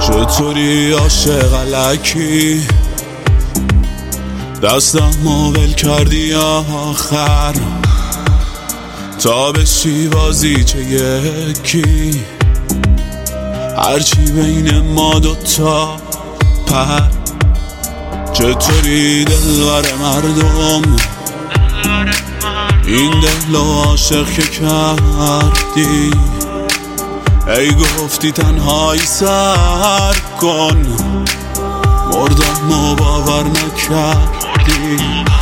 چطوری عاشق الکی دستم ول کردی آخر تا بشی بازیچه یکی هرچی بین ما دوتا پر چطوری دلبر مردم این دل و عاشق که کردی ای گفتی تنهایی سر کن مردم و باور نکردی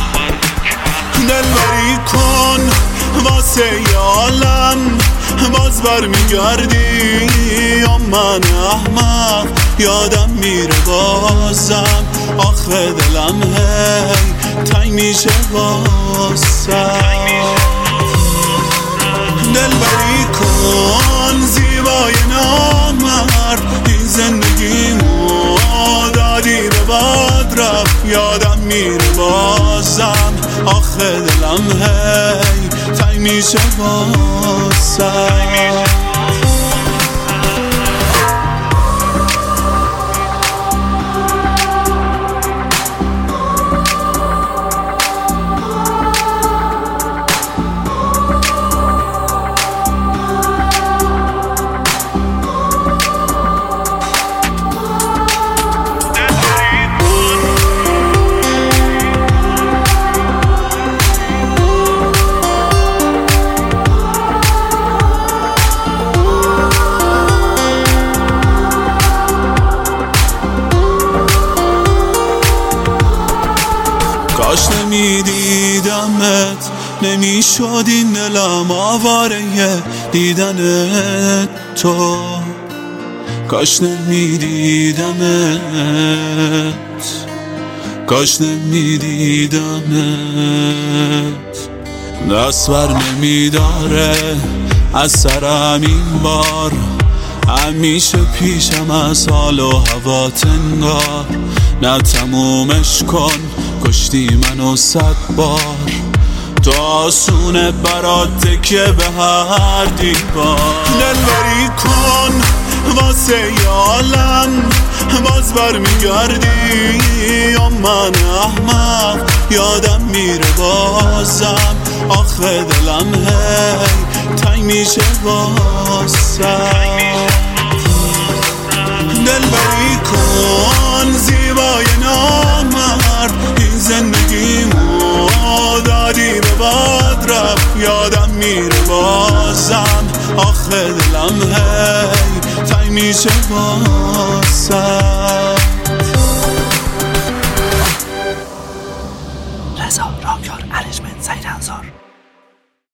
دلبری کن واسه عالم باز برمیگردی یا من احمق یادم میره بازم آخه دلم هی تنگ میشه واسم دلبری کن زیبای نامرد این زندگیمو دادی به باد رفت یادم میره بازم آخه دلم هی تنگ میشه واسم کاش نمیدیدمت نمیشد این دلم آواره دیدنت تو کاش نمیدیدمت کاش نمیدیدمت دست بر نمیداره از سرم این بار همیشه پیشم از حال و هوات انگار نه تمومش کن کشتی منو 100 بار تو آسونه برات تکیه به هر دیوار دلبری کن واسه عالم باز برمیگردی یا من احمق یادم میره بازم آخه دلم هی تنگ میشه واسم دلبری کن زیبای نامرد این زندگیمو دادی به باد رفت یادم میره بازم آخه دلم هی تنگ میشه واسم